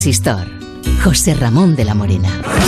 Consistor, José Ramón de la Morena.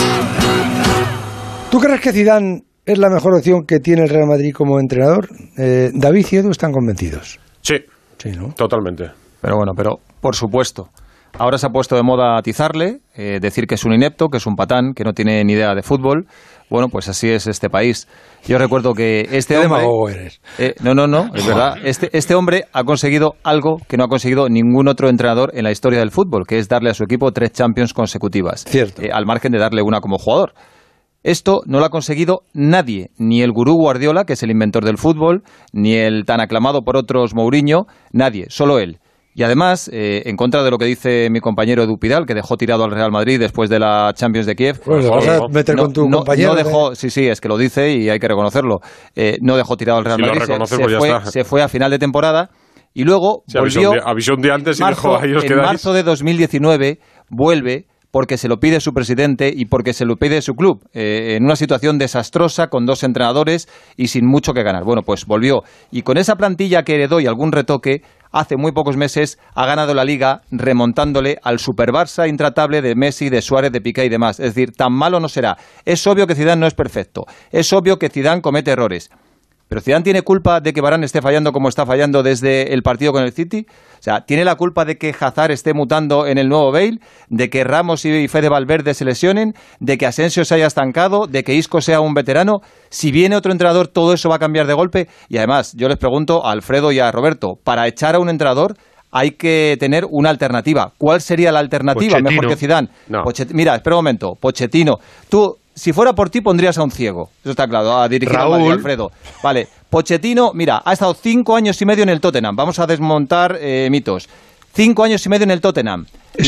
¿Tú crees que Zidane es la mejor opción que tiene el Real Madrid como entrenador? David y Edu están convencidos. Sí, ¿no? Totalmente. Pero por supuesto. Ahora se ha puesto de moda atizarle, decir que es un inepto, que es un patán, que no tiene ni idea de fútbol. Bueno, pues así es este país. Yo recuerdo que este hombre... demagogo eres. No, es verdad. Este hombre ha conseguido algo que no ha conseguido ningún otro entrenador en la historia del fútbol, que es darle a su equipo 3 Champions consecutivas. Cierto. Al margen de darle una como jugador. Esto no lo ha conseguido nadie, ni el gurú Guardiola, que es el inventor del fútbol, ni el tan aclamado por otros Mourinho, nadie, solo él. Y además, en contra de lo que dice mi compañero Edu Pidal, que dejó tirado al Real Madrid después de la Champions de Kiev. Pues vas a meter con tu compañero. No dejó, sí, es que lo dice y hay que reconocerlo. No dejó tirado al Real Madrid, se fue a final de temporada y luego volvió. Avisó un día antes y dijo, ahí os quedáis. En marzo de 2019 vuelve porque se lo pide su presidente y porque se lo pide su club, en una situación desastrosa, con 2 entrenadores y sin mucho que ganar. Bueno, pues volvió. Y con esa plantilla que heredó y algún retoque, hace muy pocos meses ha ganado la Liga remontándole al Super Barça intratable de Messi, de Suárez, de Piqué y demás. Es decir, tan malo no será. Es obvio que Zidane no es perfecto. Es obvio que Zidane comete errores. ¿Pero Zidane tiene culpa de que Varane esté fallando como está fallando desde el partido con el City? O sea, ¿tiene la culpa de que Hazard esté mutando en el nuevo Bale? ¿De que Ramos y Fede Valverde se lesionen? ¿De que Asensio se haya estancado? ¿De que Isco sea un veterano? Si viene otro entrenador, ¿todo eso va a cambiar de golpe? Y además, yo les pregunto a Alfredo y a Roberto, para echar a un entrenador hay que tener una alternativa. ¿Cuál sería la alternativa mejor que Zidane? No. Mira, espera un momento. Pochettino. Tú, si fuera por ti, pondrías a un ciego. Eso está claro, a dirigir a Madrid, Alfredo. Vale, Pochettino, mira, ha estado 5 años y medio en el Tottenham. Vamos a desmontar mitos. 5 años y medio en el Tottenham.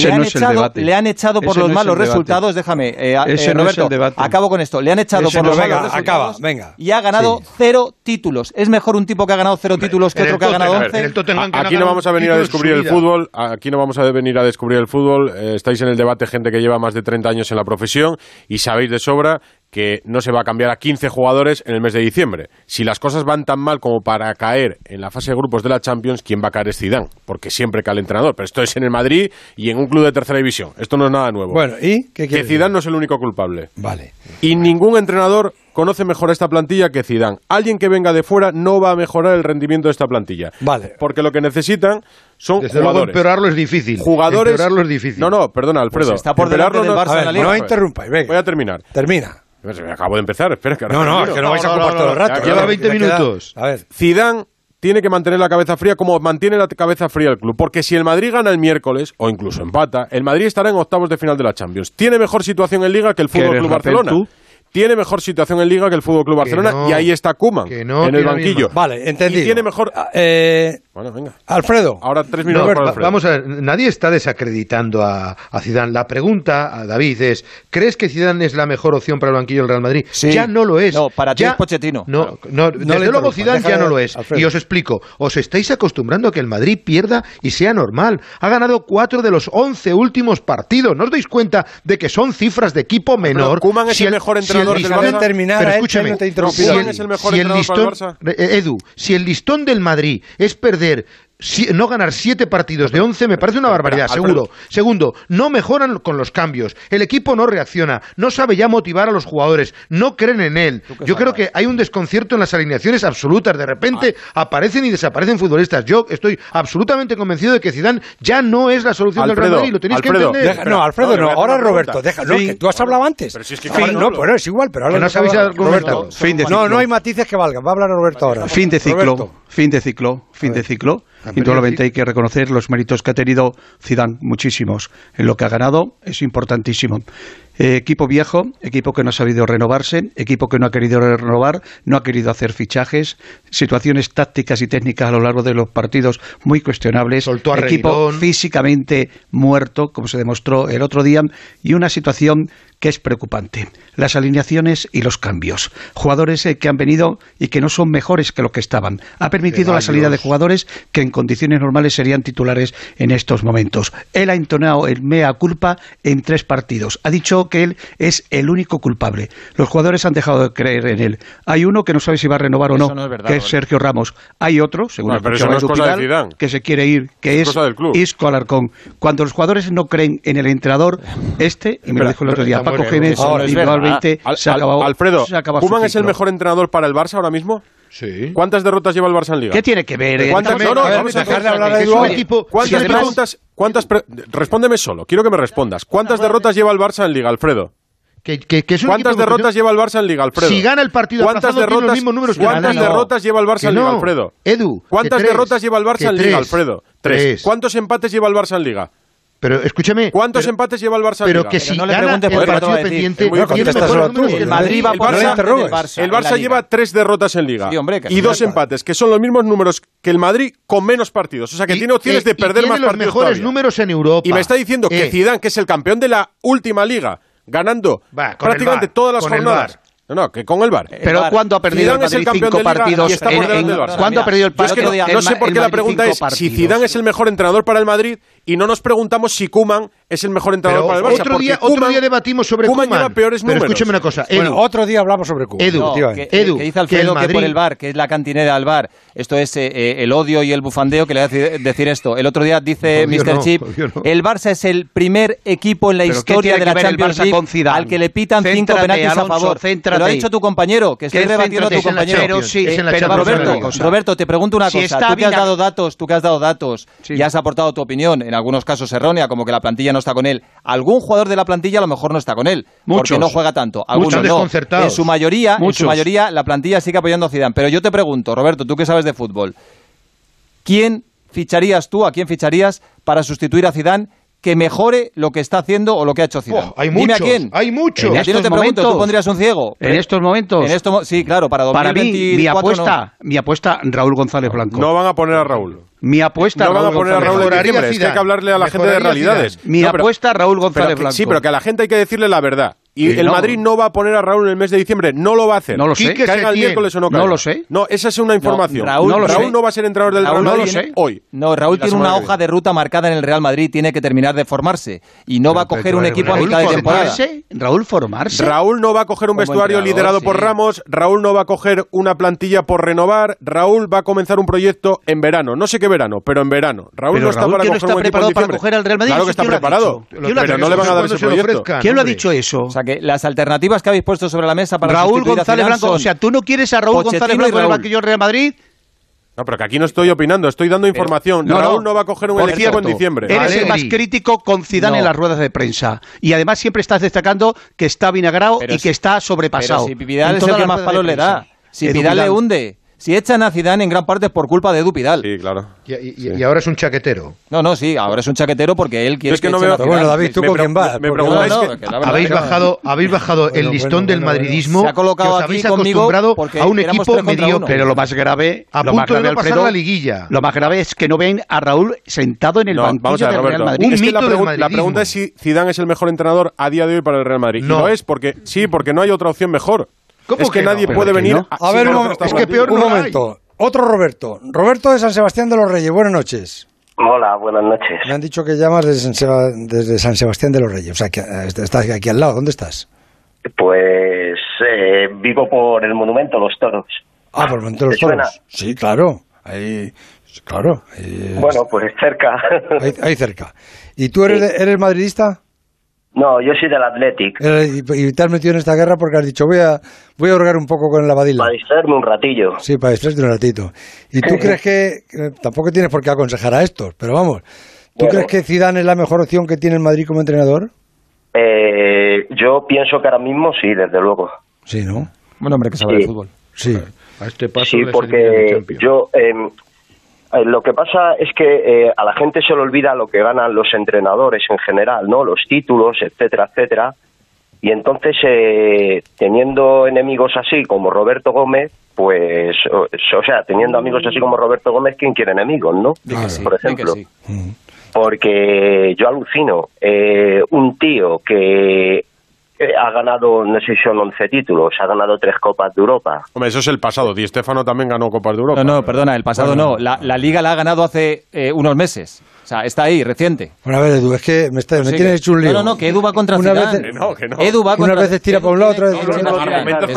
Le han echado por los malos resultados. Déjame, Roberto, acabo con esto. Le han echado por los malos resultados y ha ganado 0 títulos. ¿Es mejor un tipo que ha ganado 0 títulos que otro que ha ganado 11? Aquí no vamos a venir a descubrir el fútbol. Aquí no vamos a venir a descubrir el fútbol. Estáis en el debate gente que lleva más de 30 años en la profesión y sabéis de sobra que no se va a cambiar a 15 jugadores en el mes de diciembre. Si las cosas van tan mal como para caer en la fase de grupos de la Champions, ¿quién va a caer es Zidane? Porque siempre cae el entrenador. Pero esto es en el Madrid y en un club de tercera división. Esto no es nada nuevo. Bueno, ¿y qué que Zidane no es el único culpable. Vale. Y ningún entrenador conoce mejor esta plantilla que Zidane. Alguien que venga de fuera no va a mejorar el rendimiento de esta plantilla. Vale. Porque lo que necesitan son desde jugadores. Luego empeorarlo es difícil. Jugadores. Empeorarlo es difícil. No, perdona, Alfredo. Pues está por delante del Barça en la Liga. No interrumpáis, venga. Voy a terminar. Termina. Me acabo de empezar, espera. Que no, es que no vais a ocupar todo el rato. Lleva 20 minutos. A ver. Zidane tiene que mantener la cabeza fría como mantiene la cabeza fría el club. Porque si el Madrid gana el miércoles, o incluso empata, el Madrid estará en octavos de final de la Champions. Tiene mejor situación en Liga que el Fútbol Club Barcelona. Tiene mejor situación en Liga que el Fútbol Club Barcelona y ahí está Koeman en el banquillo. Vale, entendido. Y tiene mejor. Bueno, venga. Alfredo. Ahora 3 minutos para Alfredo. Vamos a ver, nadie está desacreditando a Zidane. La pregunta a David es: ¿crees que Zidane es la mejor opción para el banquillo del Real Madrid? Sí. Ya no lo es. No, para ti es Pochettino. Desde luego Zidane ya no lo es. Alfredo. Y os explico. Os estáis acostumbrando a que el Madrid pierda y sea normal. Ha ganado 4 de los 11 últimos partidos. ¿No os dais cuenta de que son cifras de equipo menor? Koeman es el mejor entrenador del Barça. Pero escúchame, Edu, si el listón del Madrid es perder, no ganar 7 partidos de 11, me parece una barbaridad, seguro. Segundo, no mejoran con los cambios, el equipo no reacciona, no sabe ya motivar a los jugadores, no creen en él. Yo creo que hay un desconcierto en las alineaciones absolutas, de repente aparecen y desaparecen futbolistas. Yo estoy absolutamente convencido de que Zidane ya no es la solución del Real Madrid, lo tenéis que entender. Alfredo, ahora Roberto, déjalo, que tú has hablado antes. Pero si es que bueno, es igual, pero ahora no sabéis argumentar. No hay matices que valgan, va a hablar Roberto ahora. Fin de ciclo. Indudablemente hay que reconocer los méritos que ha tenido Zidane, muchísimos. En lo que ha ganado es importantísimo. Equipo viejo, equipo que no ha sabido renovarse, equipo que no ha querido renovar, no ha querido hacer fichajes, situaciones tácticas y técnicas a lo largo de los partidos muy cuestionables, equipo físicamente muerto, como se demostró el otro día, y una situación que es preocupante, las alineaciones y los cambios. Jugadores que han venido y que no son mejores que lo que estaban. Ha permitido la salida de jugadores que en condiciones normales serían titulares en estos momentos. Él ha entonado el mea culpa en 3 partidos. Ha dicho creo que él es el único culpable. Los jugadores han dejado de creer en él. Hay uno que no sabe si va a renovar o no, no es verdad, que es Sergio Ramos. Hay otro, según pero eso no es cosa de Zidane, que se quiere ir, que es Isco Alarcón. Cuando los jugadores no creen en el entrenador, y me lo dijo el otro día, Paco Gémez, individualmente se acabó. Alfredo, ¿Koeman es el mejor entrenador para el Barça ahora mismo? Sí. ¿Cuántas derrotas lleva el Barça en Liga? ¿Qué tiene que ver? Vamos a dejar de hablar de Edu. Respóndeme solo, quiero que me respondas. ¿Cuántas derrotas lleva el Barça en Liga, Alfredo? ¿Cuántas derrotas lleva el Barça en Liga, Alfredo? Si gana el partido ¿Cuántas derrotas lleva el Barça en Liga, Alfredo? Edu, ¿cuántas derrotas lleva el Barça en Liga, Alfredo? 3. ¿Cuántos empates lleva el Barça en Liga? Pero escúchame. ¿Cuántos empates lleva el Barça en Liga? Pero que si no gana el partido pendiente, el Madrid va por delante del Barça. El Barça lleva 3 derrotas en Liga y 2 empates, que son los mismos números que el Madrid con menos partidos. O sea, que tiene opciones de perder más partidos. Tiene los mejores números en Europa. Y me está diciendo que Zidane, que es el campeón de la última Liga, ganando prácticamente todas las jornadas. No, que con el VAR. Pero ¿cuándo ha perdido el Madrid 5 partidos? ¿Cuándo ha perdido el partido? No sé por qué la pregunta es si Zidane es el mejor entrenador para el Madrid y no nos preguntamos si Koeman es el mejor entrenador para el Barça. Otro día debatimos sobre Koeman. Lleva peores números. Pero escúchame una cosa. Bueno, otro día hablamos sobre Koeman. Que dice Alfredo que por el VAR, que es la cantinera del VAR, esto es el odio y el bufandeo que le hace decir esto. El otro día dice Mr. Chip, el Barça es el primer equipo en la historia de la Champions League al que le pitan 5 penaltis a favor. Lo ha dicho tu compañero, que estoy rebatiendo a tu compañero. Pero Roberto, te pregunto una cosa. Tú que has dado datos y has aportado tu opinión, en algunos casos errónea, como que la plantilla no está con él. Algún jugador de la plantilla a lo mejor no está con él, porque no juega tanto. Algunos no. En su mayoría, la plantilla sigue apoyando a Zidane. Pero yo te pregunto, Roberto, tú que sabes de fútbol, ¿quién ficharías tú, a quién ficharías para sustituir a Zidane que mejore lo que está haciendo o lo que ha hecho Zidane? Dime a quién. Hay muchos. A ti no te pregunto, ¿tú pondrías un ciego? En estos momentos. Sí, claro, para 2024 mí, mi apuesta, Raúl González Blanco. No van a poner a Raúl. Mi apuesta, no van a poner a Raúl en diciembre. Es que hay que hablarle a la gente de realidades. Mi apuesta, Raúl González Blanco. Sí, pero que a la gente hay que decirle la verdad. Y el Madrid no va a poner a Raúl en el mes de diciembre. No lo va a hacer. No lo sé. Caiga el miércoles o no caiga. No lo sé. No, esa es una información. Raúl no va a ser entrenador del Real Madrid hoy. No, Raúl tiene una hoja de ruta marcada en el Real Madrid. Tiene que terminar de formarse. Y no va a coger un equipo a mitad de temporada. Raúl no va a coger un vestuario liderado por Ramos. Raúl no va a coger una plantilla por renovar. Raúl va a comenzar un proyecto en verano. No sé qué verano, pero en verano. Raúl no está para coger un equipo en diciembre. Coger al Real Madrid. Claro que está preparado. Pero no le van a dar ese proyecto. ¿Quién lo ha dicho eso? O sea, que las alternativas que habéis puesto sobre la mesa para Raúl González Blanco, o sea, ¿tú no quieres a Raúl González Blanco en el banquillo del Real Madrid? No, pero que aquí no estoy opinando, estoy dando información. Raúl no va a coger un equipo en diciembre. Eres el más crítico con Zidane en las ruedas de prensa. Y además siempre estás destacando que está vinagrado y que está sobrepasado. Pero si Vidal es el que más palos le da. Si Vidal le hunde. Si echan a Zidane en gran parte es por culpa de Edu Pidal. Sí, claro. Y ahora es un chaquetero. No, sí, ahora es un chaquetero porque él quiere es que no veo. Bueno, David, ¿tú con quién vas? Me preguntáis habéis bajado el listón del madridismo. Se ha colocado que os habéis acostumbrado a un equipo mediocre. Pero lo más grave, a punto de no pasar la liguilla. Lo más grave es que no ven a Raúl sentado en el banquillo del Real Madrid. Es que la pregunta es si Zidane es el mejor entrenador a día de hoy para el Real Madrid. No es porque no hay otra opción mejor. Es que nadie puede venir. A ver, es que peor un momento. Otro Roberto. Roberto de San Sebastián de los Reyes. Buenas noches. Hola, buenas noches. Me han dicho que llamas desde San Sebastián de los Reyes. O sea, que estás aquí al lado. ¿Dónde estás? Pues vivo por el Monumento a los Toros. Ah, por el Monumento a los Toros. Sí, claro. Ahí, claro. Bueno, pues cerca. Ahí cerca. ¿Y tú eres madridista? No, yo soy del Athletic. Y te has metido en esta guerra porque has dicho, voy a hurgar un poco con la Badilla. Para distraerme un ratillo. Sí, para distraerte un ratito. ¿Y tú crees que tampoco tienes por qué aconsejar a estos, pero vamos, ¿tú crees que Zidane es la mejor opción que tiene el Madrid como entrenador? Yo pienso que ahora mismo sí, desde luego. Sí, ¿no? Buen hombre que sabe de fútbol. Sí. A este paso sí, porque yo... lo que pasa es que a la gente se le olvida lo que ganan los entrenadores en general, ¿no? Los títulos, etcétera, etcétera. Y entonces, teniendo enemigos así como Roberto Gómez, pues, o sea, teniendo amigos así como Roberto Gómez, ¿quién quiere enemigos, no? Por ejemplo. Porque yo alucino. Un tío que ha ganado, no sé si son 11 títulos, ha ganado 3 Copas de Europa. Hombre, eso es el pasado. Di Stéfano también ganó Copas de Europa. No, perdona, el pasado no. La Liga la ha ganado hace unos meses. O sea, está ahí, reciente. Bueno, a ver, Edu, es que me tienes hecho un lío. No, que Edu va contra Zidane. Que no. Edu va contra... Unas veces tira para un lado, otras veces para otro.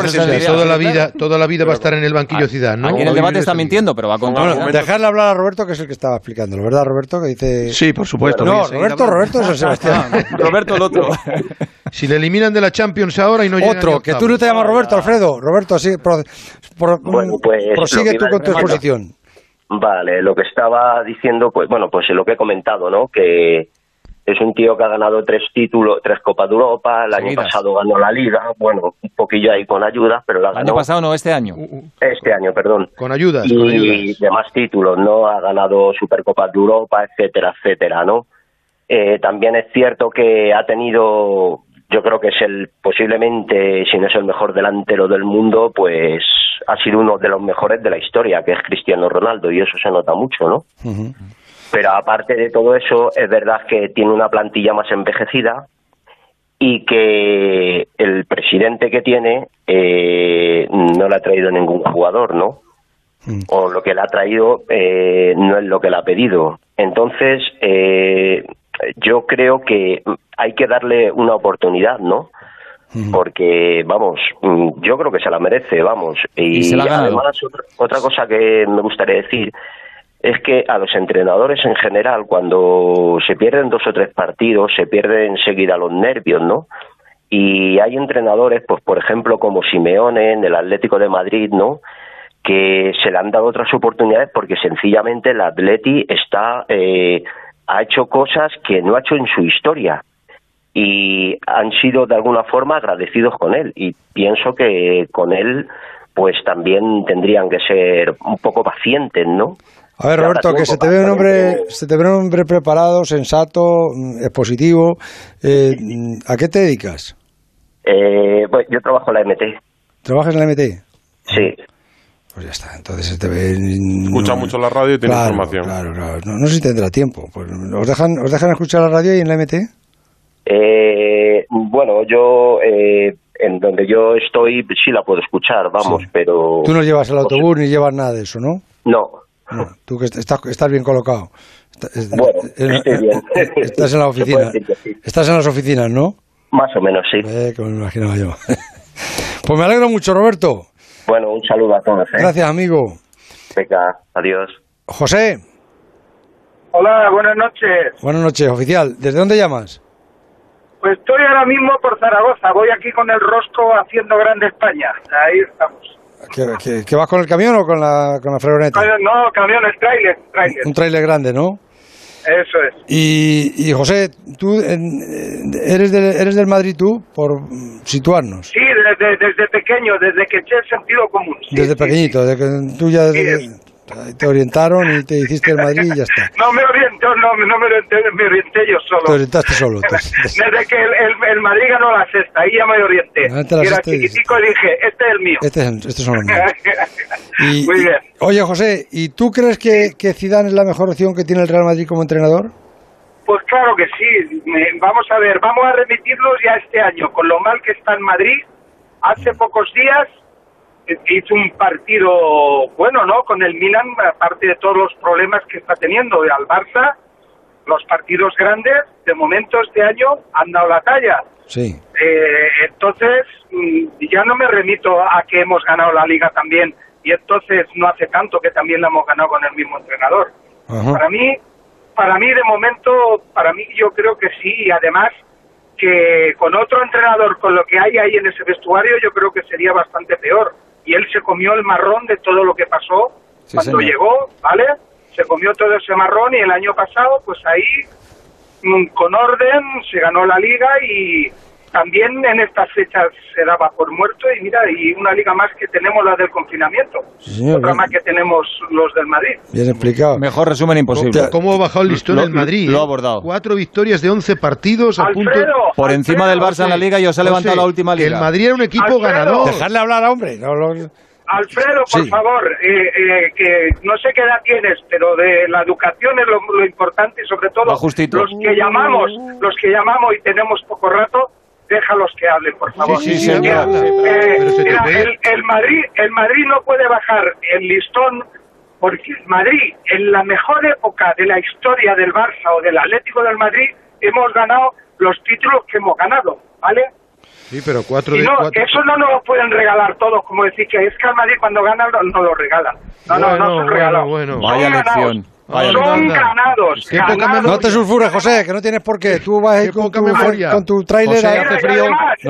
Toda la vida va a estar en el banquillo Zidane, ¿no? Aquí en el debate está mintiendo, pero va contra... Bueno, dejarle hablar a Roberto, que es el que estaba explicándolo, ¿verdad, Roberto? Que dice... Sí, por supuesto. No, Roberto es San Sebastián. Roberto el otro. Si le eliminan de la Champions ahora y no llega Otro, que tú no te llamas Roberto, Alfredo. Roberto, sí, Bueno, pues, prosigue tú con tu exposición. Vale, lo que estaba diciendo, pues lo que he comentado, ¿no? Que es un tío que ha ganado 3 Copas de Europa, el año pasado ganó la Liga, bueno, un poquillo ahí con ayudas, pero la ganó. ¿El año pasado no, este año? Este año, perdón. Con ayudas. Y demás títulos, ¿no? Ha ganado Supercopas de Europa, etcétera, etcétera, ¿no? También es cierto que ha tenido, yo creo que es posiblemente, si no es el mejor delantero del mundo, pues ha sido uno de los mejores de la historia, que es Cristiano Ronaldo, y eso se nota mucho, ¿no? Uh-huh. Pero aparte de todo eso, es verdad que tiene una plantilla más envejecida y que el presidente que tiene no le ha traído ningún jugador, ¿no? O lo que le ha traído no es lo que le ha pedido. Entonces, yo creo que hay que darle una oportunidad, ¿no? Porque, vamos, yo creo que se la merece, vamos. Y además, otra cosa que me gustaría decir es que a los entrenadores en general, cuando se pierden 2 o 3 partidos, se pierden enseguida los nervios, ¿no? Y hay entrenadores, pues por ejemplo, como Simeone en el Atlético de Madrid, ¿no?, que se le han dado otras oportunidades porque sencillamente el Atleti ha hecho cosas que no ha hecho en su historia. Y han sido de alguna forma agradecidos con él, y pienso que con él pues también tendrían que ser un poco pacientes, ¿no? A ver, Roberto, que se te ve un hombre preparado, sensato, expositivo. ¿A qué te dedicas? Pues yo trabajo en la MT. ¿Trabajas en la MT? Sí. Pues ya está, entonces se te ve... Escucha mucho la radio y tiene información. Claro. No sé si tendrá tiempo. Pues, ¿os dejan escuchar la radio y en la MT? Bueno, yo en donde yo estoy sí la puedo escuchar, vamos, sí. Pero... Tú no llevas el autobús ni llevas nada de eso, ¿no? No. Tú que estás bien colocado. Bueno, estoy bien. Estás en la oficina. Sí. Estás en las oficinas, ¿no? Más o menos, sí. Que me imaginaba yo. Pues me alegro mucho, Roberto. Bueno, un saludo a todos. Gracias, amigo. Venga, adiós. José. Hola, buenas noches. Buenas noches, oficial. ¿Desde dónde llamas? Pues estoy ahora mismo por Zaragoza. Voy aquí con el Rosco haciendo Grande España. Ahí estamos. ¿Que vas con el camión o con la furgoneta? No, camión, es tráiler. Un tráiler grande, ¿no? Eso es. Y José, ¿tú eres del Madrid tú, por situarnos? Sí, desde pequeño, desde que eché el sentido común. Sí, desde pequeñito, desde que tú ya te orientaron y te hiciste el Madrid y ya está. No me orienté yo solo. Te orientaste solo. Desde que el Madrid ganó la sexta, ahí ya me orienté. Era chiquitico y dije, este es el mío. Estos son los míos. Muy bien. Oye, José, ¿y tú crees que Zidane es la mejor opción que tiene el Real Madrid como entrenador? Pues claro que sí. Vamos a ver, vamos a remitirnos ya este año, con lo mal que está en Madrid. Hace pocos días hizo un partido bueno, ¿no?, con el Milan, aparte de todos los problemas que está teniendo al Barça. Los partidos grandes, de momento este año, han dado la talla. Sí. Entonces, ya no me remito a que hemos ganado la Liga también, y entonces no hace tanto que también la hemos ganado con el mismo entrenador. Ajá. Para mí de momento, yo creo que sí, y además que con otro entrenador, con lo que hay ahí en ese vestuario, yo creo que sería bastante peor. Y él se comió el marrón de todo lo que pasó cuando llegó, ¿vale? Se comió todo ese marrón, y el año pasado, pues ahí, con orden, se ganó la Liga, y también en estas fechas se daba por muerto, y mira, y una Liga más que tenemos, la del confinamiento. Sí, señor, otra más que tenemos los del Madrid. Bien explicado. Mejor resumen imposible. ¿Cómo ha bajado el listón el Madrid? Lo ha abordado. 4 victorias de 11 partidos a punto... Por encima del Barça en la Liga, y os ha levantado la última Liga. El Madrid era un equipo ganador. Dejarle hablar, hombre. Alfredo, por favor, que no sé qué edad tienes, pero de la educación es lo importante, y sobre todo los que llamamos y tenemos poco rato, déjalos que hablen, por favor. Sí, señor. Mira, el Madrid no puede bajar el listón porque el Madrid, en la mejor época de la historia del Barça o del Atlético del Madrid, hemos ganado los títulos que hemos ganado, ¿vale? Sí, pero cuatro. Eso no nos lo pueden regalar todos, como decir que es que al Madrid cuando gana no lo regalan. No son regalados. Vaya lección. Son ganados. No te sulfures, José, que no tienes por qué. Tú vas a ir con tu tráiler. Hace frío.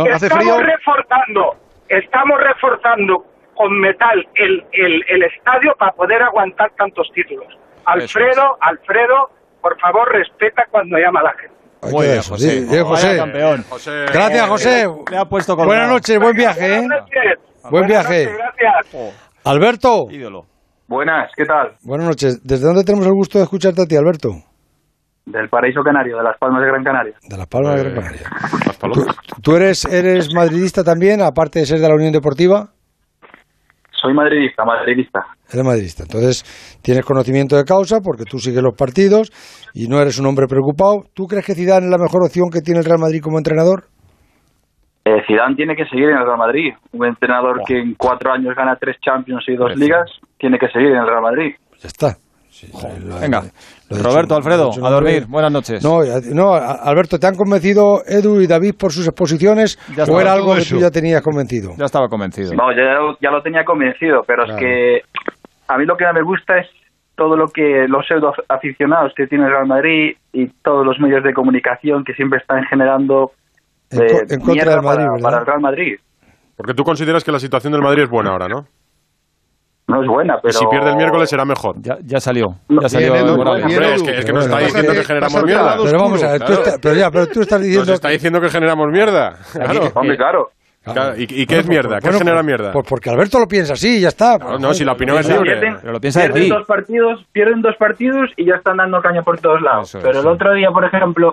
Estamos reforzando con metal el estadio para poder aguantar tantos títulos. Alfredo, por favor, respeta cuando llama a la gente. Muy bien, José. Bien, José. Campeón. Gracias, José. Le ha puesto colgado. Buenas noches, buen viaje, ¿eh? Buen viaje. Gracias. Alberto. Ídolo. Buenas, ¿qué tal? Buenas noches. ¿Desde dónde tenemos el gusto de escucharte a ti, Alberto? Del Paraíso Canario, de Las Palmas de Gran Canaria. De Las Palmas de Gran Canaria. ¿Tú eres madridista también, aparte de ser de la Unión Deportiva? Soy madridista. Eres madridista. Entonces, tienes conocimiento de causa porque tú sigues los partidos y no eres un hombre preocupado. ¿Tú crees que Zidane es la mejor opción que tiene el Real Madrid como entrenador? Zidane tiene que seguir en el Real Madrid. Un entrenador que en 4 años gana 3 Champions y 2 ligas, tiene que seguir en el Real Madrid. Ya está. Sí, venga, Roberto, Alfredo, a dormir. Buenas noches. No, Alberto, ¿te han convencido Edu y David por sus exposiciones o era algo que tú ya tenías convencido? Ya estaba convencido. No, ya lo tenía convencido, pero es que a mí lo que no me gusta es todo lo que los pseudo aficionados que tiene el Real Madrid y todos los medios de comunicación que siempre están generando en contra del Madrid, para el Real Madrid. Porque tú consideras que la situación del Madrid es buena ahora, ¿no? No es buena, pero... Y si pierde el miércoles será mejor. Ya salió. Hombre, es que nos está diciendo que generamos mierda. Pero vamos a ver, pero tú estás diciendo... Nos está diciendo que generamos mierda. Claro. Hombre, claro. ¿Y qué es mierda? ¿Qué genera mierda? Pues porque Alberto lo piensa así y ya está. No, si la opinión es libre. Pero lo piensa de ti. Pierden 2 partidos y ya están dando caña por todos lados. Pero el otro día, por ejemplo,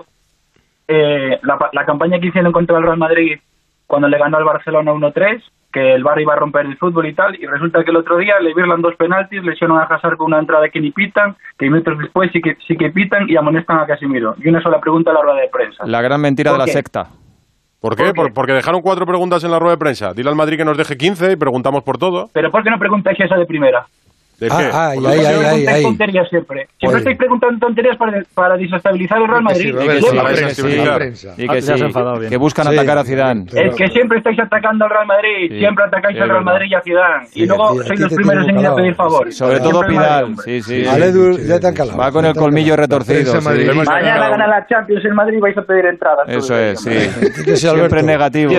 la campaña que hicieron contra el Real Madrid cuando le ganó al Barcelona 1-3, que el VAR iba a romper el fútbol y tal, y resulta que el otro día le virlan 2 penaltis, lesionan a Hazard con una entrada que ni pitan, que minutos después sí que pitan y amonestan a Casemiro. Y una sola pregunta a la rueda de prensa. La gran mentira de la secta. ¿Por qué? Porque dejaron 4 preguntas en la rueda de prensa. Dile al Madrid que nos deje 15 y preguntamos por todo. ¿Pero por qué no preguntáis esa de primera? ¿De qué? Preguntáis tonterías siempre. Siempre estáis preguntando tonterías para desestabilizar el Real Madrid. Que buscan atacar a Zidane. Es que siempre estáis atacando al Real Madrid. Siempre atacáis al Real Madrid y a Zidane. Y luego sois los primeros en ir a pedir favores. Sobre todo Pidal. Sí. Va con el colmillo retorcido. Mañana gana la Champions en Madrid y vais a pedir entradas. Eso es, sí. Siempre negativo.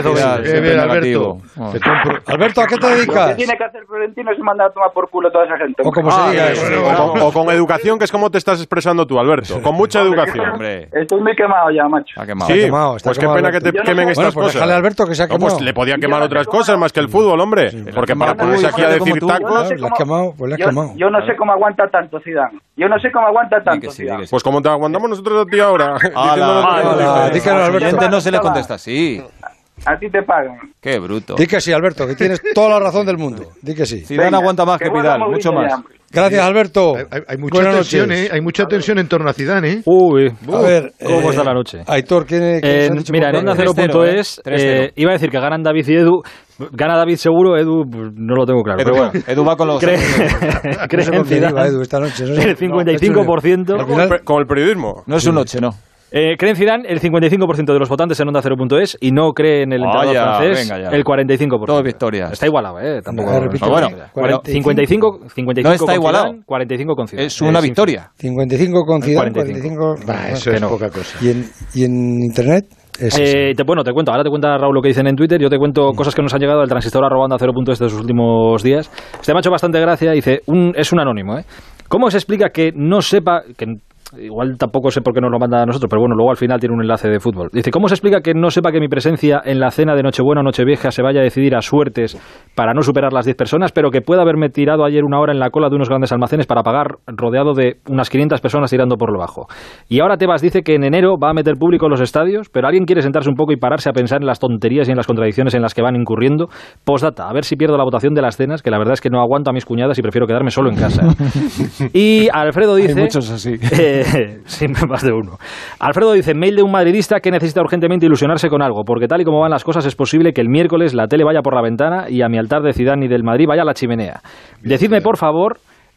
Alberto, ¿a qué te dedicas? Lo que tiene que hacer Florentino es mandar a tomar por culo a toda esa gente. O como se diga eso. O con educación, que es como te estás expresando tú, Alberto. Con mucha educación. Hombre. Estoy muy quemado ya, macho. Sí, pues qué pena que te quemen estas cosas. Déjale a Alberto que se ha quemado. Pues le podía quemar otras cosas más que el fútbol, hombre. Porque para ponerse aquí a decir tacos... Yo no sé cómo aguanta tanto Zidane. Pues como te aguantamos nosotros a ti ahora. Al cliente no se le contesta así. A ti te pagan. Qué bruto. Di que sí, Alberto, que tienes toda la razón del mundo. Di que sí. Zidane aguanta más que Pidal, mucho más. Gracias, Alberto. Hay mucha tensión, hay mucha tensión en torno a Zidane, A ver, ¿cómo está la noche? Aitor, mira, en Onda 0.es iba a decir que ganan David y Edu. Gana David seguro, Edu pues, no lo tengo claro. Pero bueno, Edu va con los... Cree en Zidane. Edu, esta noche, ¿no? El 55%. Con el periodismo. No es un noche, ¿no? Cree en Zidane el 55% de los votantes en Onda 0.es y no cree en el entrenador francés el 45%. Todo victorias. Está igualado, tampoco. Bueno, 55 no está igualado. 45 con Zidane. Es una victoria. 55 con Zidane, 45. Eso es poca cosa. ¿Y en internet? Te cuento, ahora te cuenta Raúl lo que dicen en Twitter, yo te cuento cosas que nos han llegado al transistor @onda0.es de sus últimos días. Este me ha hecho bastante gracia, dice, es un anónimo, ¿cómo se explica que no sepa, que igual tampoco sé por qué nos lo manda a nosotros, pero bueno, luego al final tiene un enlace de fútbol. Dice, ¿cómo se explica que no sepa que mi presencia en la cena de Nochebuena o Nochevieja se vaya a decidir a suertes para no superar las 10 personas, pero que pueda haberme tirado ayer una hora en la cola de unos grandes almacenes para pagar rodeado de unas 500 personas tirando por lo bajo? Y ahora Tebas dice que en enero va a meter público en los estadios, pero alguien quiere sentarse un poco y pararse a pensar en las tonterías y en las contradicciones en las que van incurriendo. Postdata, a ver si pierdo la votación de las cenas, que la verdad es que no aguanto a mis cuñadas y prefiero quedarme solo en casa. Y Alfredo dice... Hay muchos así. Sí, más de uno. Alfredo dice, mail de un madridista que necesita urgentemente ilusionarse con algo, porque tal y como van las cosas es posible que el miércoles la tele vaya por la ventana y a mi altar de Zidane y del Madrid vaya a la chimenea. Decidme, por favor,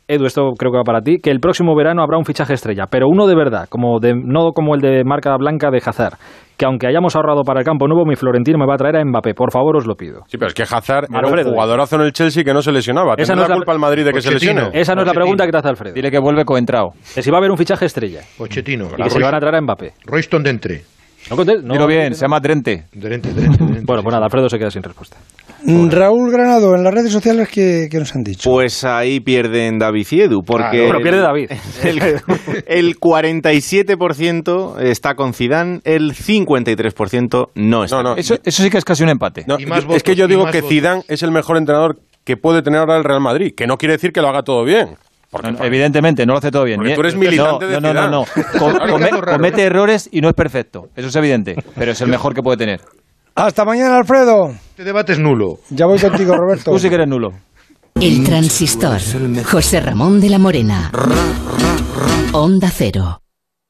Edu, esto creo que va para ti, que el próximo verano habrá un fichaje estrella, pero uno de verdad, no como el de marca blanca de Hazard, que aunque hayamos ahorrado para el campo nuevo, mi Florentino me va a traer a Mbappé. Por favor, os lo pido. Sí, pero es que Hazard era un jugadorazo en el Chelsea que no se lesionaba. Esa no es la culpa al Madrid de que se lesione. Esa no es la pregunta que te hace Alfredo. Dile que vuelve coentrao. Que si va a haber un fichaje estrella. Pochettino. Y que se le van a traer a Mbappé. Royston Dentre. Dilo bien, se llama Drente. Bueno, pues nada, Alfredo se queda sin respuesta. Raúl Granado, en las redes sociales, ¿qué nos han dicho? Pues ahí pierden David y Edu, porque bueno, pierde David. El 47% está con Zidane, el 53% no está. No, eso sí que es casi un empate. No, es que yo digo que Zidane es el mejor entrenador que puede tener ahora el Real Madrid, que no quiere decir que lo haga todo bien. Evidentemente, no lo hace todo bien. Porque tú eres militante de Zidane. No. Comete errores y no es perfecto. Eso es evidente, pero es el mejor que puede tener. Hasta mañana, Alfredo. Este debate es nulo. Ya voy contigo, Roberto. Tú sí que eres nulo. El Transistor. José Ramón de la Morena. Onda Cero.